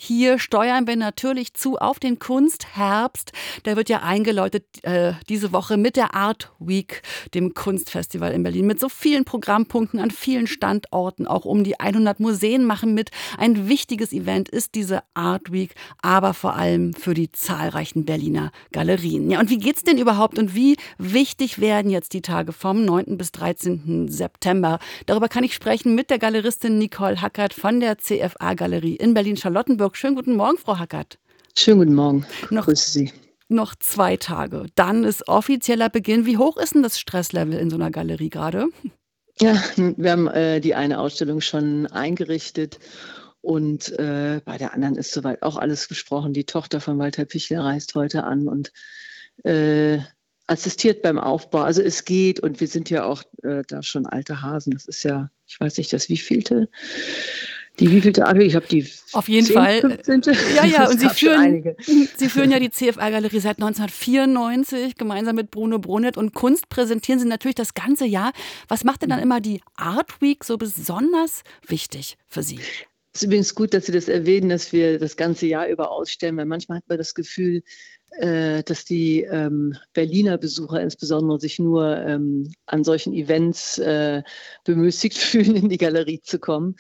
hier steuern wir natürlich zu auf den Kunstherbst. Der wird ja eingeläutet diese Woche mit der Art Week, dem Kunstfestival in Berlin, mit so vielen Programmpunkten an vielen Standorten. Auch um die 100 Museen machen mit. Ein wichtiges Event ist diese Art Week, aber vor allem für die zahlreichen Berliner Galerien. Ja, und wie geht's denn überhaupt und wie wichtig werden jetzt die Tage vom 9. bis 13. September? Darüber kann ich sprechen mit der Galeristin Nicole Hackert von der CFA-Galerie in Berlin-Charlottenburg. Schönen guten Morgen, Frau Hackert. Schönen guten Morgen. Noch, Grüße Sie. noch 2 Tage. Dann ist offizieller Beginn. Wie hoch ist denn das Stresslevel in so einer Galerie gerade? Ja, wir haben die eine Ausstellung schon eingerichtet und bei der anderen ist soweit auch alles besprochen. Die Tochter von Walter Pichler reist heute an und assistiert beim Aufbau. Also es geht und wir sind ja auch da schon alte Hasen. Das ist ja, ich weiß nicht, die wievielte Art? Ich habe die auf jeden 10., Fall. 15. Ja, und Sie einige. führen ja die CFA-Galerie seit 1994 gemeinsam mit Bruno Brunet und Kunst präsentieren Sie natürlich das ganze Jahr. Was macht denn dann immer die Art Week so besonders wichtig für Sie? Es ist übrigens gut, dass Sie das erwähnen, dass wir das ganze Jahr über ausstellen, weil manchmal hat man das Gefühl, dass die Berliner Besucher insbesondere sich nur an solchen Events bemüßigt fühlen, in die Galerie zu kommen.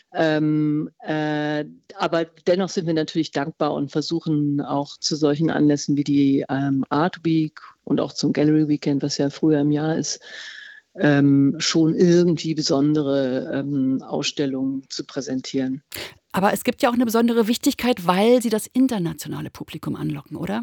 Aber dennoch sind wir natürlich dankbar und versuchen auch zu solchen Anlässen wie die Art Week und auch zum Gallery Weekend, was ja früher im Jahr ist, schon irgendwie besondere Ausstellungen zu präsentieren. Aber es gibt ja auch eine besondere Wichtigkeit, weil Sie das internationale Publikum anlocken, oder?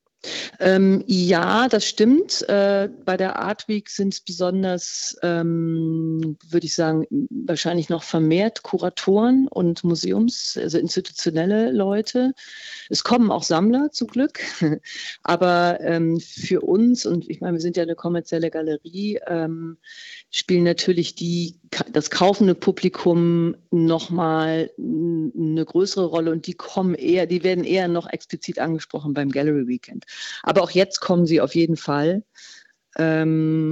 Ja, das stimmt. Bei der Art Week sind es besonders, würde ich sagen, wahrscheinlich noch vermehrt Kuratoren und also institutionelle Leute. Es kommen auch Sammler zum Glück, aber für uns, und ich meine, wir sind ja eine kommerzielle Galerie, spielen natürlich das kaufende Publikum nochmal eine größere Rolle und die werden eher noch explizit angesprochen beim Gallery Weekend. Aber auch jetzt kommen sie auf jeden Fall. Ja,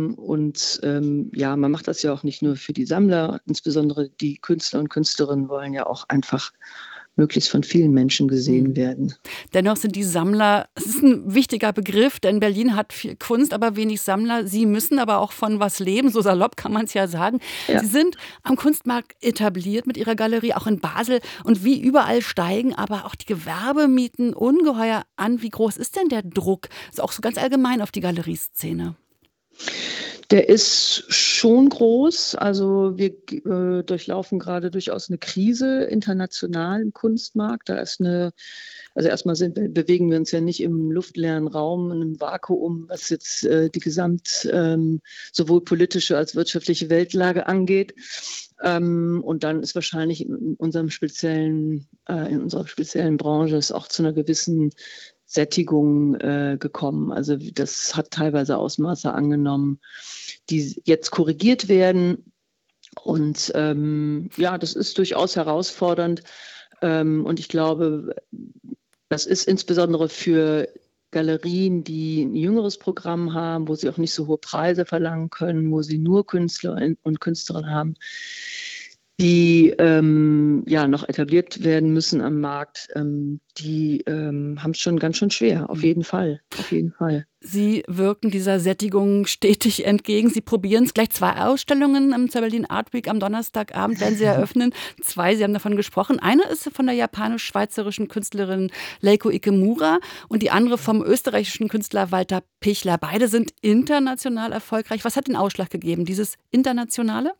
man macht das ja auch nicht nur für die Sammler, insbesondere die Künstler und Künstlerinnen wollen ja auch einfach möglichst von vielen Menschen gesehen werden. Dennoch sind die Sammler, es ist ein wichtiger Begriff, denn Berlin hat viel Kunst, aber wenig Sammler. Sie müssen aber auch von was leben, so salopp kann man es ja sagen. Ja. Sie sind am Kunstmarkt etabliert mit Ihrer Galerie, auch in Basel. Und wie überall steigen aber auch die Gewerbemieten ungeheuer an. Wie groß ist denn der Druck? Also auch so ganz allgemein auf die Galerieszene. Der ist schon groß. Also wir durchlaufen gerade durchaus eine Krise international im Kunstmarkt. Also erstmal bewegen wir uns ja nicht im luftleeren Raum, in einem Vakuum, was jetzt die sowohl politische als wirtschaftliche Weltlage angeht. Und dann ist wahrscheinlich in unserer speziellen Branche es auch zu einer gewissen Sättigung gekommen. Also das hat teilweise Ausmaße angenommen, die jetzt korrigiert werden. Und das ist durchaus herausfordernd. Und ich glaube, das ist insbesondere für Galerien, die ein jüngeres Programm haben, wo sie auch nicht so hohe Preise verlangen können, wo sie nur Künstler und Künstlerinnen haben, die noch etabliert werden müssen am Markt, die haben es schon ganz schön schwer, auf jeden Fall. Sie wirken dieser Sättigung stetig entgegen. Sie probieren es gleich 2 Ausstellungen zur Berlin Art Week am Donnerstagabend werden Sie eröffnen. 2, Sie haben davon gesprochen. Eine ist von der japanisch-schweizerischen Künstlerin Leiko Ikemura und die andere vom österreichischen Künstler Walter Pichler. Beide sind international erfolgreich. Was hat den Ausschlag gegeben, dieses Internationale?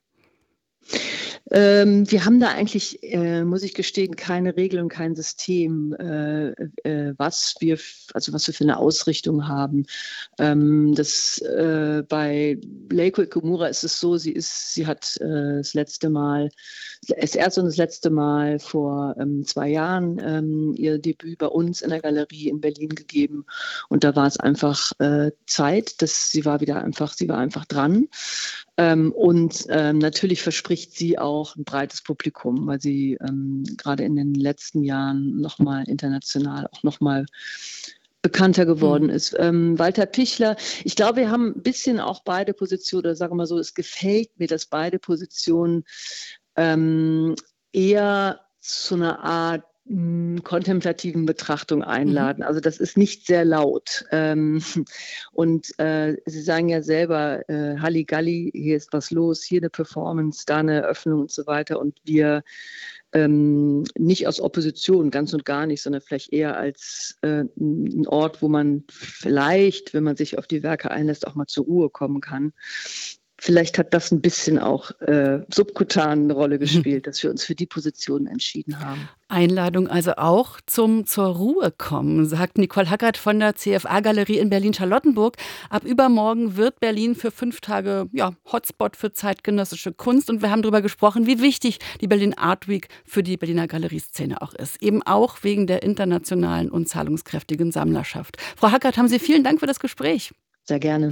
Wir haben da eigentlich, muss ich gestehen, keine Regel und kein System, was wir für eine Ausrichtung haben. Bei Leiko Ikemura ist es so, sie hat das erste und das letzte Mal vor 2 Jahren ihr Debüt bei uns in der Galerie in Berlin gegeben und da war es einfach Zeit, sie war einfach dran. Natürlich verspricht sie auch ein breites Publikum, weil sie gerade in den letzten Jahren nochmal international auch nochmal bekannter geworden ist. Walter Pichler, ich glaube, wir haben ein bisschen auch beide Positionen, oder sagen wir mal so, es gefällt mir, dass beide Positionen eher zu einer Art kontemplativen Betrachtung Mhm. einladen. Also das ist nicht sehr laut. Und Sie sagen ja selber, Halligalli, hier ist was los, hier eine Performance, da eine Eröffnung und so weiter. Und wir nicht aus Opposition, ganz und gar nicht, sondern vielleicht eher als ein Ort, wo man vielleicht, wenn man sich auf die Werke einlässt, auch mal zur Ruhe kommen kann. Vielleicht hat das ein bisschen auch subkutan eine Rolle gespielt, dass wir uns für die Position entschieden haben. Einladung also auch zum zur Ruhe kommen, sagt Nicole Hackert von der CFA-Galerie in Berlin-Charlottenburg. Ab übermorgen wird Berlin für 5 Tage Hotspot für zeitgenössische Kunst. Und wir haben darüber gesprochen, wie wichtig die Berlin Art Week für die Berliner Galerieszene auch ist. Eben auch wegen der internationalen und zahlungskräftigen Sammlerschaft. Frau Hackert, haben Sie vielen Dank für das Gespräch. Sehr gerne.